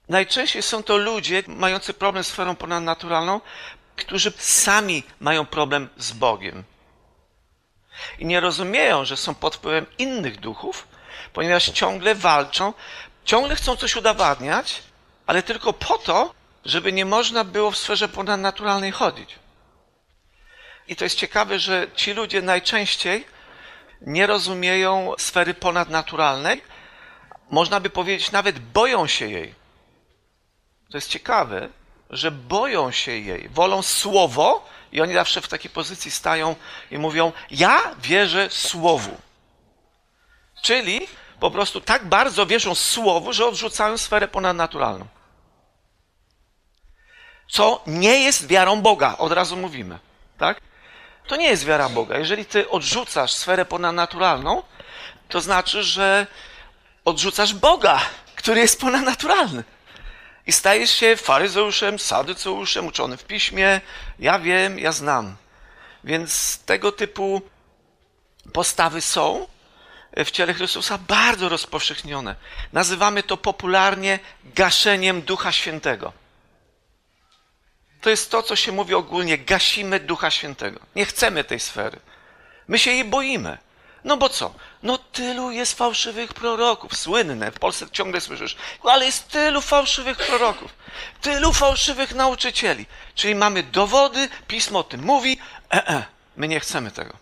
Najczęściej są to ludzie mający problem z sferą ponadnaturalną, którzy sami mają problem z Bogiem. I nie rozumieją, że są pod wpływem innych duchów, ponieważ ciągle walczą, ciągle chcą coś udowadniać, ale tylko po to, żeby nie można było w sferze ponadnaturalnej chodzić. I to jest ciekawe, że ci ludzie najczęściej nie rozumieją sfery ponadnaturalnej. Można by powiedzieć, nawet boją się jej. To jest ciekawe, że boją się jej, wolą słowo i oni zawsze w takiej pozycji stają i mówią, ja wierzę słowu. Czyli po prostu tak bardzo wierzą słowu, że odrzucają sferę ponadnaturalną. Co nie jest wiarą Boga, od razu mówimy, tak? To nie jest wiara Boga. Jeżeli ty odrzucasz sferę ponadnaturalną, to znaczy, że odrzucasz Boga, który jest ponadnaturalny. I stajesz się faryzeuszem, saduceuszem, uczony w piśmie. Ja wiem, ja znam. Więc tego typu postawy są w ciele Chrystusa bardzo rozpowszechnione. Nazywamy to popularnie gaszeniem Ducha Świętego. To jest to, co się mówi ogólnie, gasimy Ducha Świętego. Nie chcemy tej sfery. My się jej boimy. No bo co? No tylu jest fałszywych proroków. Słynne, w Polsce ciągle słyszysz, ale jest tylu fałszywych proroków. Tylu fałszywych nauczycieli. Czyli mamy dowody, Pismo o tym mówi. My nie chcemy tego.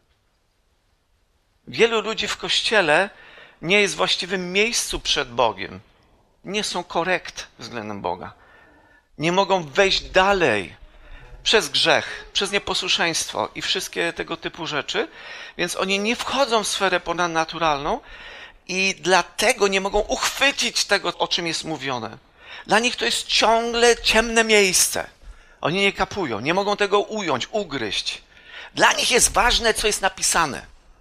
Wielu ludzi w Kościele nie jest w właściwym miejscu przed Bogiem. Nie są korekt względem Boga. Nie mogą wejść dalej przez grzech, przez nieposłuszeństwo i wszystkie tego typu rzeczy, więc oni nie wchodzą w sferę ponadnaturalną i dlatego nie mogą uchwycić tego, o czym jest mówione. Dla nich to jest ciągle ciemne miejsce. Oni nie kapują, nie mogą tego ująć, ugryźć. Dla nich jest ważne, co jest napisane.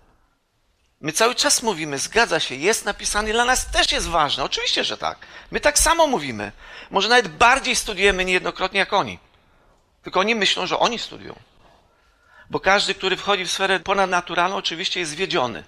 My cały czas mówimy, zgadza się, jest napisane, dla nas też jest ważne. Oczywiście, że tak. My tak samo mówimy. Może nawet bardziej studiujemy niejednokrotnie jak oni. Tylko oni myślą, że oni studiują. Bo każdy, który wchodzi w sferę ponadnaturalną, oczywiście jest zwiedziony.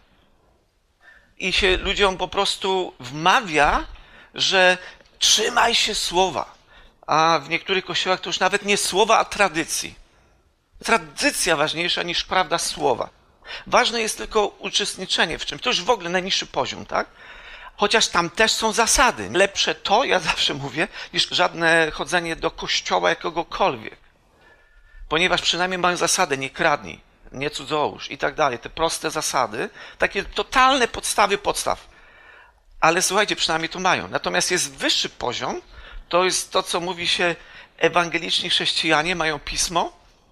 I się ludziom po prostu wmawia, że trzymaj się słowa. A w niektórych kościołach to już nawet nie słowa, a tradycji. Tradycja ważniejsza niż prawda słowa. Ważne jest tylko uczestniczenie w czymś. To już w ogóle najniższy poziom, tak? Chociaż tam też są zasady. Lepsze to, ja zawsze mówię, niż żadne chodzenie do kościoła jakiegokolwiek. Ponieważ przynajmniej mają zasady, nie kradnij, nie cudzołóż i tak dalej. Te proste zasady, takie totalne podstawy podstaw. Ale słuchajcie, przynajmniej to mają. Natomiast jest wyższy poziom, to jest to, co mówi się, ewangeliczni chrześcijanie mają pismo.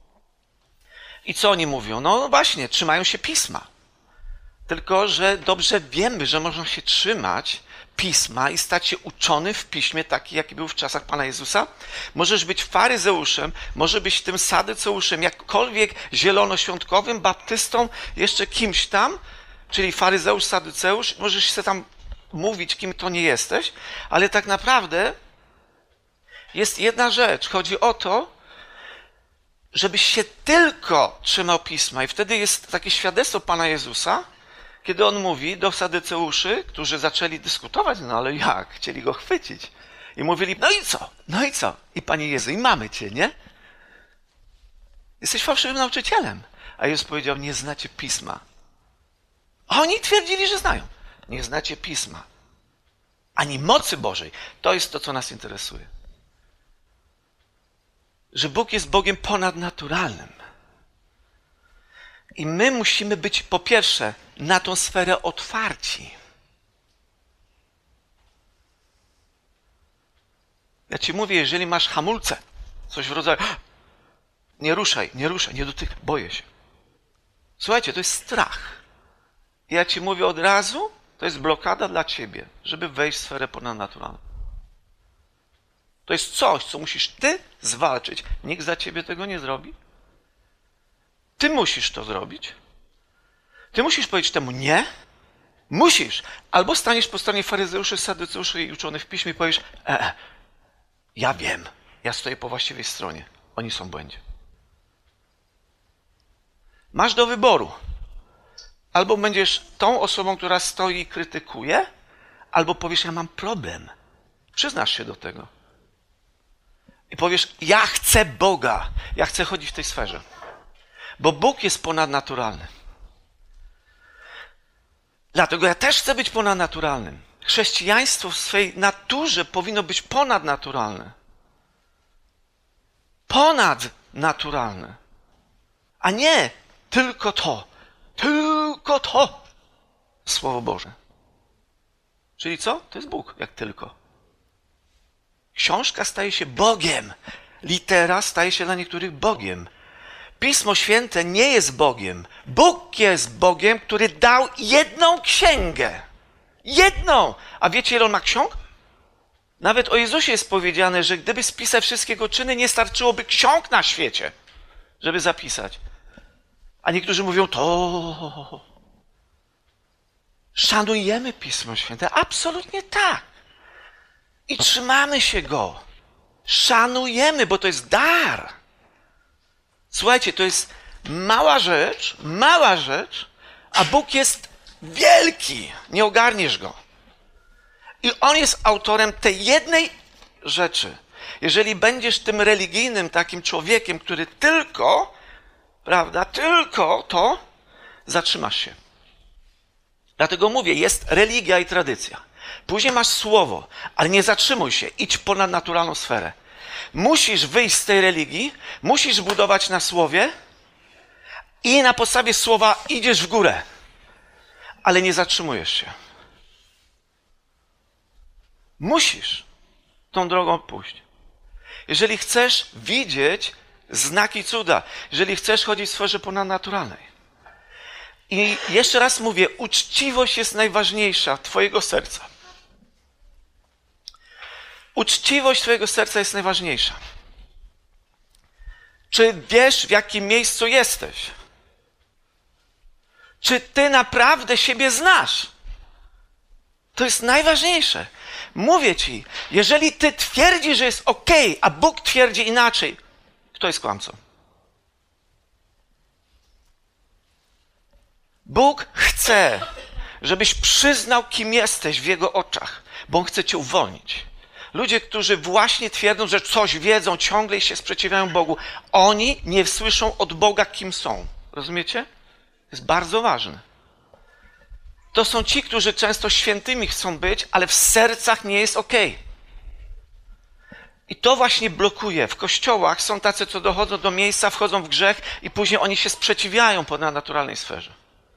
I co oni mówią? No właśnie, trzymają się pisma. Tylko że dobrze wiemy, że można się trzymać pisma i stać się uczony w piśmie, taki jaki był w czasach Pana Jezusa. Możesz być faryzeuszem, może być tym sadyceuszem, jakkolwiek zielonoświątkowym, baptystą, jeszcze kimś tam, czyli faryzeusz, sadyceusz, możesz się tam mówić, kim to nie jesteś, ale tak naprawdę jest jedna rzecz. Chodzi o to, żebyś się tylko trzymał pisma. I wtedy jest takie świadectwo Pana Jezusa, kiedy on mówi do sadyceuszy, którzy zaczęli dyskutować, no ale jak? Chcieli go chwycić. I mówili, no i co? No i co? I Panie Jezu, i mamy cię, nie? Jesteś fałszywym nauczycielem. A Jezus powiedział, nie znacie pisma. A oni twierdzili, że znają. Nie znacie pisma. Ani mocy Bożej. To jest to, co nas interesuje. Że Bóg jest Bogiem ponadnaturalnym. I my musimy być, po pierwsze, na tą sferę otwarci. Ja ci mówię, jeżeli masz hamulce, coś w rodzaju, nie ruszaj, nie dotykaj, boję się. Słuchajcie, to jest strach. Ja ci mówię od razu, to jest blokada dla ciebie, żeby wejść w sferę ponadnaturalną. To jest coś, co musisz ty zwalczyć. Nikt za ciebie tego nie zrobi. Ty musisz to zrobić. Ty musisz powiedzieć temu nie. Musisz. Albo staniesz po stronie faryzeuszy, sadyceuszy i uczonych w piśmie i powiesz, ja wiem, ja stoję po właściwej stronie. Oni są w błędzie. Masz do wyboru. Albo będziesz tą osobą, która stoi i krytykuje, albo powiesz, ja mam problem. Przyznasz się do tego. I powiesz, ja chcę Boga. Ja chcę chodzić w tej sferze. Bo Bóg jest ponadnaturalny. Dlatego ja też chcę być ponadnaturalnym. Chrześcijaństwo w swej naturze powinno być ponadnaturalne. Ponadnaturalne. A nie tylko to. Tylko to. Słowo Boże. Czyli co? To jest Bóg, jak tylko. Książka staje się Bogiem. Litera staje się dla niektórych Bogiem. Pismo Święte nie jest Bogiem. Bóg jest Bogiem, który dał jedną księgę. Jedną! A wiecie, ile on ma ksiąg? Nawet o Jezusie jest powiedziane, że gdyby spisać wszystkie Jego czyny, nie starczyłoby ksiąg na świecie, żeby zapisać. A niektórzy mówią, to szanujemy Pismo Święte. Absolutnie tak. I trzymamy się Go. Szanujemy, bo to jest dar. Słuchajcie, to jest mała rzecz, a Bóg jest wielki. Nie ogarniesz Go. I On jest autorem tej jednej rzeczy. Jeżeli będziesz tym religijnym takim człowiekiem, który tylko, prawda, tylko to, zatrzymasz się. Dlatego mówię, jest religia i tradycja. Później masz słowo, ale nie zatrzymuj się, idź ponad naturalną sferę. Musisz wyjść z tej religii, musisz budować na słowie i na podstawie słowa idziesz w górę, ale nie zatrzymujesz się. Musisz tą drogą pójść. Jeżeli chcesz widzieć znaki cuda, jeżeli chcesz chodzić w sferze ponadnaturalnej. I jeszcze raz mówię, uczciwość jest najważniejsza twojego serca. Uczciwość twojego serca jest najważniejsza. Czy wiesz, w jakim miejscu jesteś? Czy ty naprawdę siebie znasz? To jest najważniejsze. Mówię ci, jeżeli ty twierdzisz, że jest okej, a Bóg twierdzi inaczej, kto jest kłamcą? Bóg chce, żebyś przyznał, kim jesteś w Jego oczach, bo On chce cię uwolnić. Ludzie, którzy właśnie twierdzą, że coś wiedzą, ciągle się sprzeciwiają Bogu, oni nie słyszą od Boga, kim są. Rozumiecie? To jest bardzo ważne. To są ci, którzy często świętymi chcą być, ale w sercach nie jest okej. I to właśnie blokuje. W kościołach są tacy, co dochodzą do miejsca, wchodzą w grzech i później oni się sprzeciwiają po naturalnej sferze.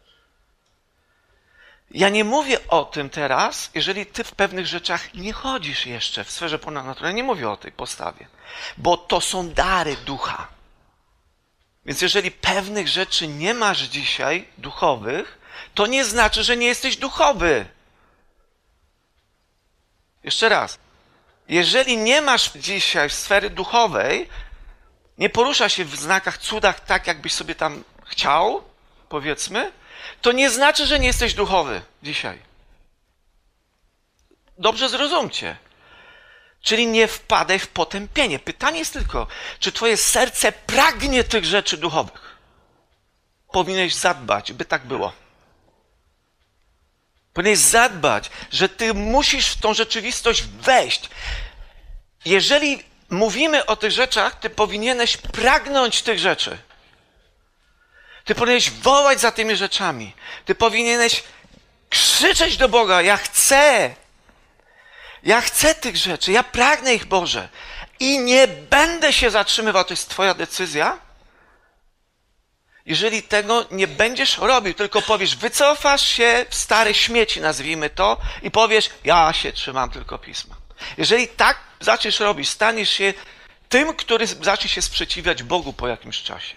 Ja nie mówię o tym teraz, jeżeli ty w pewnych rzeczach nie chodzisz jeszcze w sferze ponadnaturalnej. Nie mówię o tej postawie, bo to są dary ducha. Więc jeżeli pewnych rzeczy nie masz dzisiaj duchowych, to nie znaczy, że nie jesteś duchowy. Jeszcze raz. Jeżeli nie masz dzisiaj sfery duchowej, nie porusza się w znakach, cudach tak, jakbyś sobie tam chciał, powiedzmy, to nie znaczy, że nie jesteś duchowy dzisiaj. Dobrze zrozumcie. Czyli nie wpadaj w potępienie. Pytanie jest tylko, czy twoje serce pragnie tych rzeczy duchowych? Powinieneś zadbać, by tak było. Powinieneś zadbać, że ty musisz w tą rzeczywistość wejść. Jeżeli mówimy o tych rzeczach, ty powinieneś pragnąć tych rzeczy. Ty powinieneś wołać za tymi rzeczami. Ty powinieneś krzyczeć do Boga, ja chcę. Ja chcę tych rzeczy, ja pragnę ich, Boże. I nie będę się zatrzymywał, to jest twoja decyzja. Jeżeli tego nie będziesz robił, tylko powiesz, wycofasz się w stare śmieci, nazwijmy to, i powiesz, ja się trzymam tylko Pisma. Jeżeli tak zaczniesz robić, staniesz się tym, który zacznie się sprzeciwiać Bogu po jakimś czasie.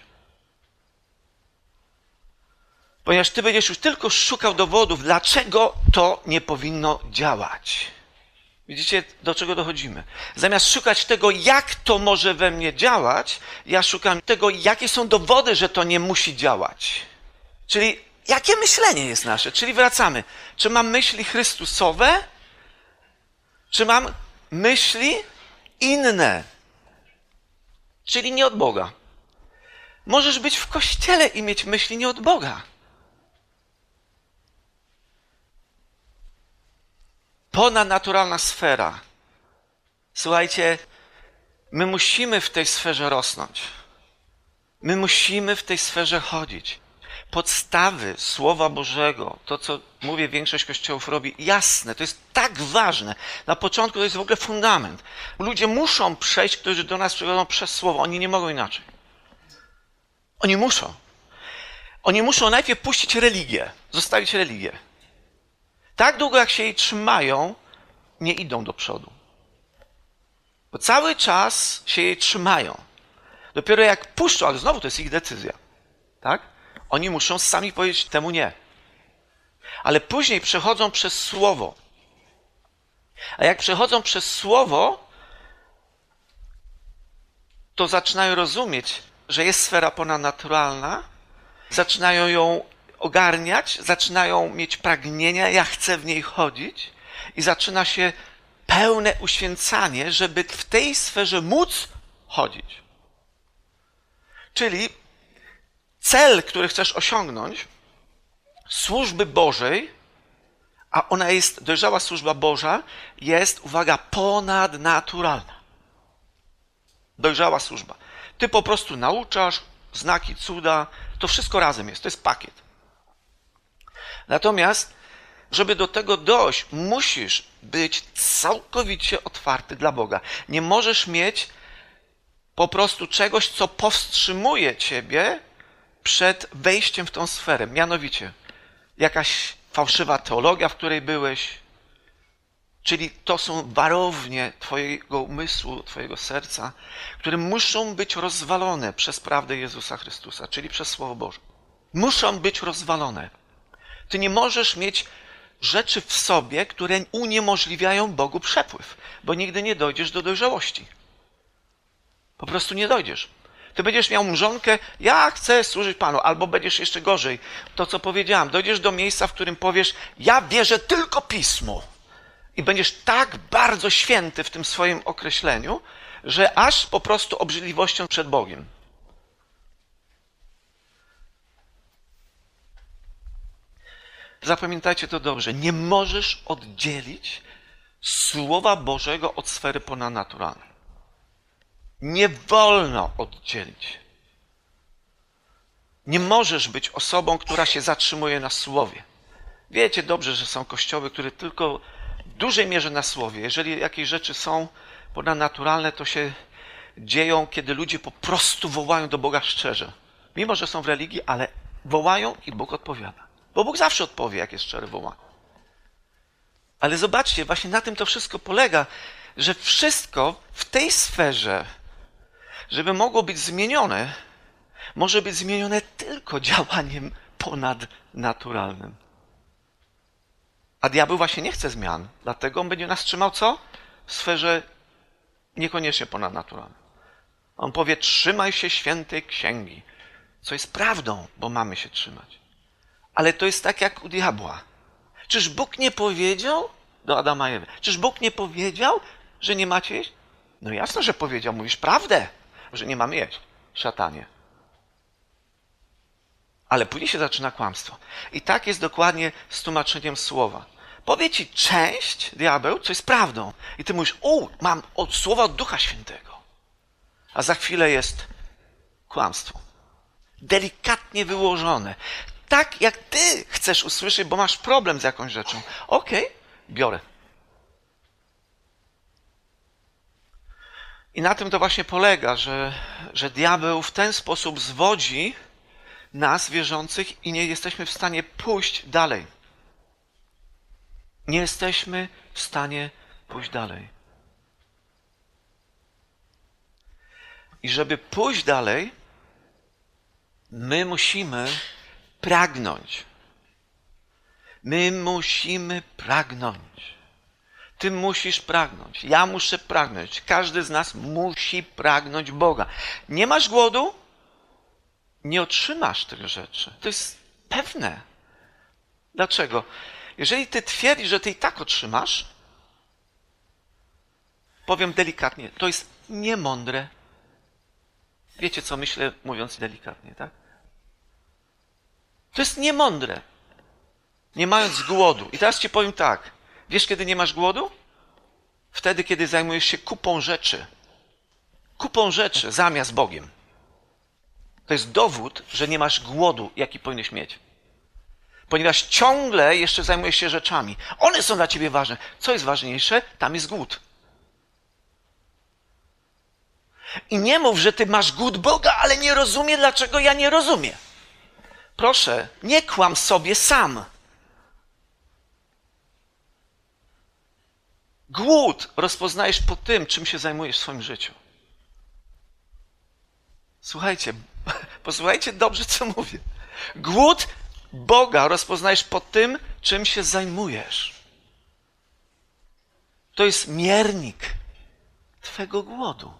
Ponieważ ty będziesz już tylko szukał dowodów, dlaczego to nie powinno działać. Widzicie, do czego dochodzimy? Zamiast szukać tego, jak to może we mnie działać, ja szukam tego, jakie są dowody, że to nie musi działać. Czyli jakie myślenie jest nasze? Czyli wracamy. Czy mam myśli chrystusowe? Czy mam myśli inne? Czyli nie od Boga. Możesz być w kościele i mieć myśli nie od Boga. Ponadnaturalna sfera Słuchajcie, my musimy w tej sferze rosnąć. My musimy w tej sferze chodzić. Podstawy Słowa Bożego, to co mówię, większość kościołów robi, jasne, to jest tak ważne. Na początku to jest w ogóle fundament. Ludzie muszą przejść, którzy do nas przychodzą przez Słowo. Oni nie mogą inaczej. Oni muszą. Oni muszą najpierw puścić religię, zostawić religię. Tak długo, jak się jej trzymają, nie idą do przodu. Bo cały czas się jej trzymają. Dopiero jak puszczą, ale znowu to jest ich decyzja. Tak? Oni muszą sami powiedzieć temu nie. Ale później przechodzą przez Słowo. A jak przechodzą przez Słowo, to zaczynają rozumieć, że jest sfera ponadnaturalna, zaczynają ją ogarniać, zaczynają mieć pragnienia, ja chcę w niej chodzić i zaczyna się pełne uświęcanie, żeby w tej sferze móc chodzić. Czyli cel, który chcesz osiągnąć, służby Bożej, a ona jest, dojrzała służba Boża, jest, uwaga, ponadnaturalna. Dojrzała służba. Ty po prostu nauczasz, znaki, cuda, to wszystko razem jest, to jest pakiet. Natomiast, żeby do tego dojść, musisz być całkowicie otwarty dla Boga. Nie możesz mieć po prostu czegoś, co powstrzymuje ciebie przed wejściem w tą sferę. Mianowicie, jakaś fałszywa teologia, w której byłeś, czyli to są warownie twojego umysłu, twojego serca, które muszą być rozwalone przez prawdę Jezusa Chrystusa, czyli przez Słowo Boże. Muszą być rozwalone. Ty nie możesz mieć rzeczy w sobie, które uniemożliwiają Bogu przepływ, bo nigdy nie dojdziesz do dojrzałości. Po prostu nie dojdziesz. Ty będziesz miał mrzonkę, ja chcę służyć Panu, albo będziesz jeszcze gorzej. To, co powiedziałem, dojdziesz do miejsca, w którym powiesz, ja wierzę tylko Pismu. I będziesz tak bardzo święty w tym swoim określeniu, że aż po prostu obrzydliwością przed Bogiem. Zapamiętajcie to dobrze. Nie możesz oddzielić Słowa Bożego od sfery ponadnaturalnej. Nie wolno oddzielić. Nie możesz być osobą, która się zatrzymuje na Słowie. Wiecie dobrze, że są kościoły, które tylko w dużej mierze na Słowie. Jeżeli jakieś rzeczy są ponadnaturalne, to się dzieją, kiedy ludzie po prostu wołają do Boga szczerze. Mimo, że są w religii, ale wołają i Bóg odpowiada. Bo Bóg zawsze odpowie, jak jest szczere wołanie. Ale zobaczcie, właśnie na tym to wszystko polega, że wszystko w tej sferze, żeby mogło być zmienione, może być zmienione tylko działaniem ponadnaturalnym. A diabeł właśnie nie chce zmian, dlatego on będzie nas trzymał co? W sferze niekoniecznie ponadnaturalnej. On powie, trzymaj się świętej księgi, co jest prawdą, bo mamy się trzymać. Ale to jest tak jak u diabła. Czyż Bóg nie powiedział do Adama i Ewy? Czyż Bóg nie powiedział, że nie macie jeść? No jasno, że powiedział, mówisz prawdę, że nie mamy jeść, szatanie. Ale później się zaczyna kłamstwo. I tak jest dokładnie z tłumaczeniem słowa. Powie ci część, diabeł, co jest prawdą. I ty mówisz, mam od słowa od Ducha Świętego. A za chwilę jest kłamstwo. Delikatnie wyłożone. Tak jak ty chcesz usłyszeć, bo masz problem z jakąś rzeczą. Okej, biorę. I na tym to właśnie polega, że diabeł w ten sposób zwodzi nas, wierzących, i nie jesteśmy w stanie pójść dalej. Nie jesteśmy w stanie pójść dalej. I żeby pójść dalej, my musimy pragnąć. My musimy pragnąć. Ty musisz pragnąć. Ja muszę pragnąć. Każdy z nas musi pragnąć Boga. Nie masz głodu? Nie otrzymasz tych rzeczy. To jest pewne. Dlaczego? Jeżeli ty twierdzisz, że ty i tak otrzymasz, powiem delikatnie, to jest niemądre. Wiecie, co myślę, mówiąc delikatnie, tak? To jest niemądre. Nie mając głodu. I teraz ci powiem tak. Wiesz, kiedy nie masz głodu? Wtedy, kiedy zajmujesz się kupą rzeczy zamiast Bogiem. To jest dowód, że nie masz głodu, jaki powinieneś mieć. Ponieważ ciągle jeszcze zajmujesz się rzeczami. One są dla ciebie ważne. Co jest ważniejsze? Tam jest głód. I nie mów, że ty masz głód Boga, ale nie rozumie, dlaczego ja nie rozumiem. Proszę, nie kłam sobie sam. Głód rozpoznajesz po tym, czym się zajmujesz w swoim życiu. Słuchajcie, posłuchajcie dobrze, co mówię. Głód Boga rozpoznajesz po tym, czym się zajmujesz. To jest miernik twego głodu.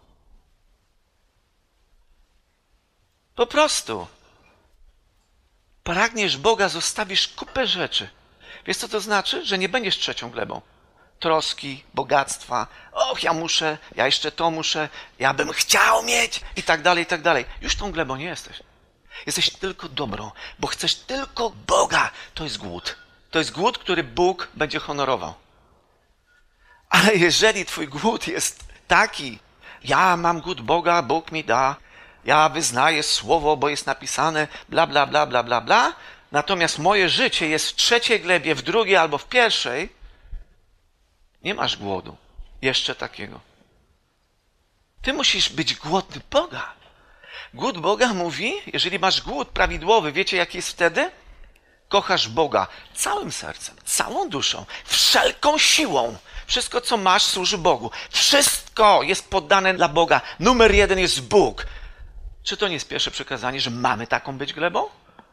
Po prostu. Pragniesz Boga, zostawisz kupę rzeczy. Wiesz, co to znaczy? Że nie będziesz trzecią glebą. Troski, bogactwa. Och, ja muszę, ja jeszcze to muszę, ja bym chciał mieć i tak dalej, i tak dalej. Już tą glebą nie jesteś. Jesteś tylko dobrą, bo chcesz tylko Boga. To jest głód. To jest głód, który Bóg będzie honorował. Ale jeżeli twój głód jest taki, ja mam głód Boga, Bóg mi da, ja wyznaję słowo, bo jest napisane, bla, bla, bla, bla, bla, bla, natomiast moje życie jest w trzeciej glebie, w drugiej albo w pierwszej, nie masz głodu jeszcze takiego. Ty musisz być głodny Boga. Głód Boga mówi, jeżeli masz głód prawidłowy, wiecie jaki jest wtedy? Kochasz Boga całym sercem, całą duszą, wszelką siłą. Wszystko, co masz, służy Bogu. Wszystko jest poddane dla Boga. Numer 1 jest Bóg. Czy to nie jest pierwsze przykazanie, że mamy taką być glebą?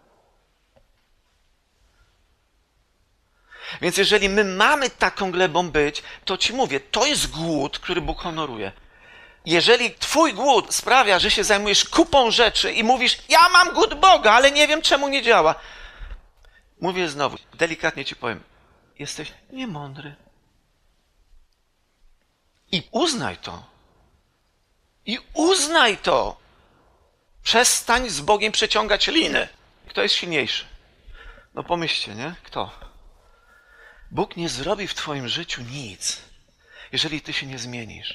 Więc jeżeli my mamy taką glebą być, to ci mówię, to jest głód, który Bóg honoruje. Jeżeli twój głód sprawia, że się zajmujesz kupą rzeczy i mówisz, ja mam głód Boga, ale nie wiem, czemu nie działa. Mówię znowu, delikatnie ci powiem, jesteś niemądry. I uznaj to. I uznaj to. Przestań z Bogiem przeciągać liny. Kto jest silniejszy? No pomyślcie, nie? Kto? Bóg nie zrobi w twoim życiu nic, jeżeli ty się nie zmienisz.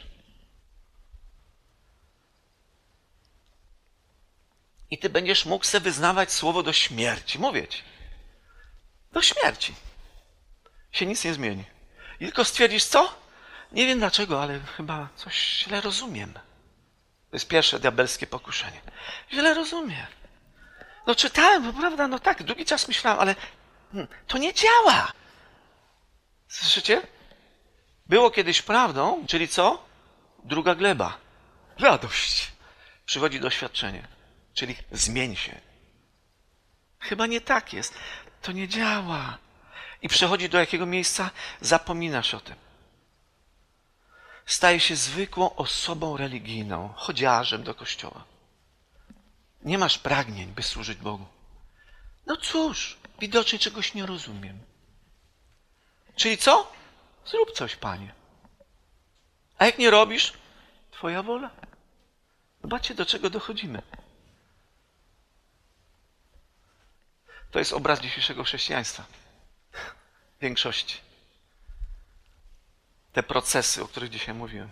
I ty będziesz mógł sobie wyznawać słowo do śmierci. Mówię ci. Do śmierci. Się nic nie zmieni. I tylko stwierdzisz, co? Nie wiem dlaczego, ale chyba coś źle rozumiem. To jest pierwsze diabelskie pokuszenie. Źle rozumiem. No czytałem, bo prawda, no tak, długi czas myślałem, ale to nie działa. Słyszycie? Było kiedyś prawdą, czyli co? Druga gleba. Radość. Przychodzi doświadczenie. Czyli zmień się. Chyba nie tak jest. To nie działa. I przechodzi do jakiego miejsca? Zapominasz o tym. Staje się zwykłą osobą religijną, chodziarzem do kościoła. Nie masz pragnień, by służyć Bogu. No cóż, widocznie czegoś nie rozumiem. Czyli co? Zrób coś, Panie. A jak nie robisz, twoja wola. Zobaczcie, do czego dochodzimy. To jest obraz dzisiejszego chrześcijaństwa. W większości. Te procesy, o których dzisiaj mówiłem.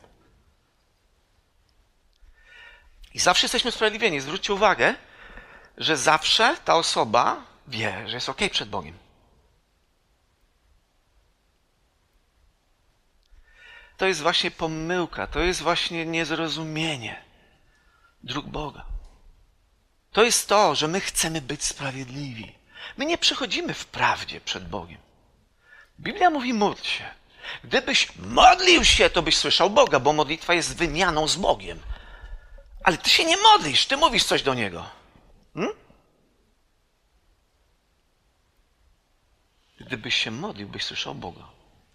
I zawsze jesteśmy usprawiedliwieni. Zwróćcie uwagę, że zawsze ta osoba wie, że jest okej przed Bogiem. To jest właśnie pomyłka, to jest właśnie niezrozumienie dróg Boga. To jest to, że my chcemy być sprawiedliwi. My nie przychodzimy w prawdzie przed Bogiem. Biblia mówi, módl się. Gdybyś modlił się, to byś słyszał Boga, bo modlitwa jest wymianą z Bogiem. Ale ty się nie modlisz, ty mówisz coś do Niego. Gdybyś się modlił, byś słyszał Boga.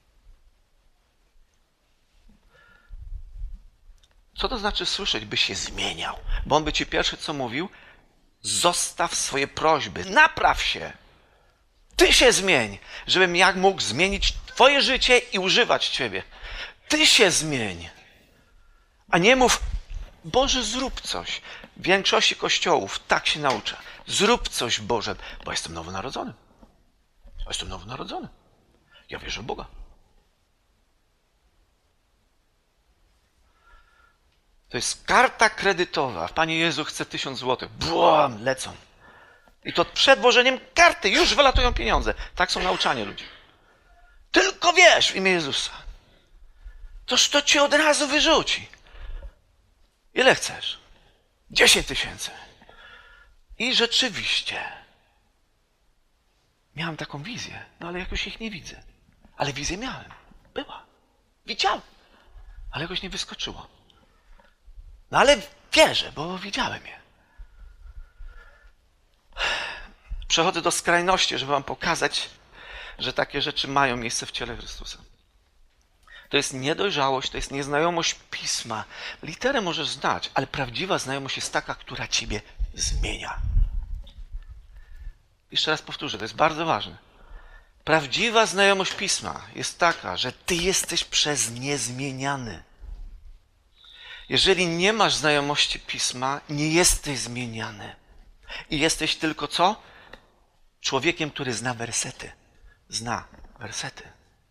Co to znaczy słyszeć, byś się zmieniał? Bo On by ci pierwsze co mówił, zostaw swoje prośby, napraw się. Ty się zmień, żebym ja mógł zmienić twoje życie i używać ciebie. Ty się zmień. A nie mów, Boże, zrób coś. W większości kościołów tak się naucza. Zrób coś, Boże, bo jestem nowonarodzony. Ja jestem nowonarodzony. Ja wierzę w Boga. To jest karta kredytowa. Panie Jezu, chcę 1000 złotych. Błam, lecą. I to przed włożeniem karty już wylatują pieniądze. Tak są nauczanie ludzi. Tylko wiesz w imię Jezusa. Toż to ci od razu wyrzuci. Ile chcesz? 10 000. I rzeczywiście miałem taką wizję, no ale jakoś ich nie widzę. Ale wizję miałem. Była. Widziałem. Ale jakoś nie wyskoczyło. No ale wierzę, bo widziałem je. Przechodzę do skrajności, żeby wam pokazać, że takie rzeczy mają miejsce w ciele Chrystusa. To jest niedojrzałość, to jest nieznajomość Pisma. Literę możesz znać, ale prawdziwa znajomość jest taka, która ciebie zmienia. Jeszcze raz powtórzę, to jest bardzo ważne. Prawdziwa znajomość Pisma jest taka, że ty jesteś przez nie zmieniany. Jeżeli nie masz znajomości Pisma, nie jesteś zmieniany. I jesteś tylko co? Człowiekiem, który zna wersety. Zna wersety.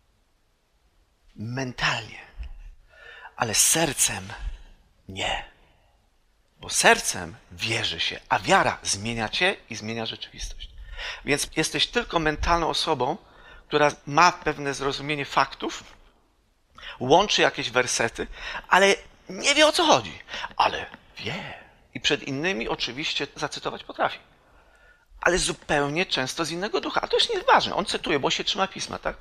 Mentalnie. Ale sercem nie. Bo sercem wierzy się, a wiara zmienia cię i zmienia rzeczywistość. Więc jesteś tylko mentalną osobą, która ma pewne zrozumienie faktów, łączy jakieś wersety, ale nie wie, o co chodzi. Ale wie. I przed innymi oczywiście zacytować potrafi. Ale zupełnie często z innego ducha. A to już nie jest ważne. On cytuje, bo się trzyma Pisma, tak?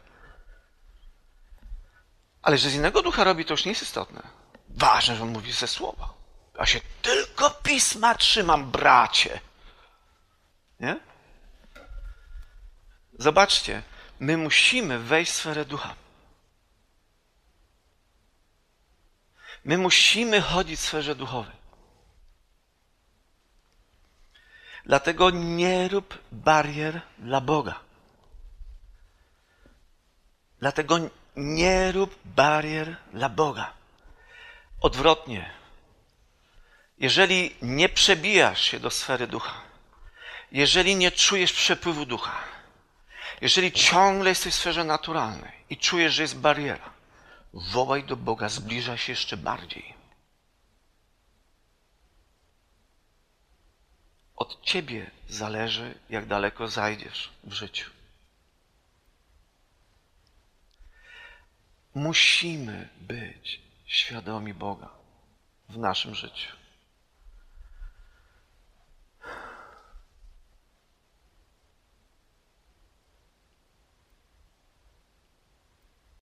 Ale że z innego ducha robi, to już nie jest istotne. Ważne, że on mówi ze słowa. Ja się tylko Pisma trzymam, bracie. Nie? Zobaczcie, my musimy wejść w sferę ducha. My musimy chodzić w sferze duchowej. Dlatego nie rób barier dla Boga. Dlatego nie rób barier dla Boga. Odwrotnie. Jeżeli nie przebijasz się do sfery ducha, jeżeli nie czujesz przepływu ducha, jeżeli ciągle jesteś w sferze naturalnej i czujesz, że jest bariera, wołaj do Boga, zbliżaj się jeszcze bardziej. Od ciebie zależy, jak daleko zajdziesz w życiu. Musimy być świadomi Boga w naszym życiu.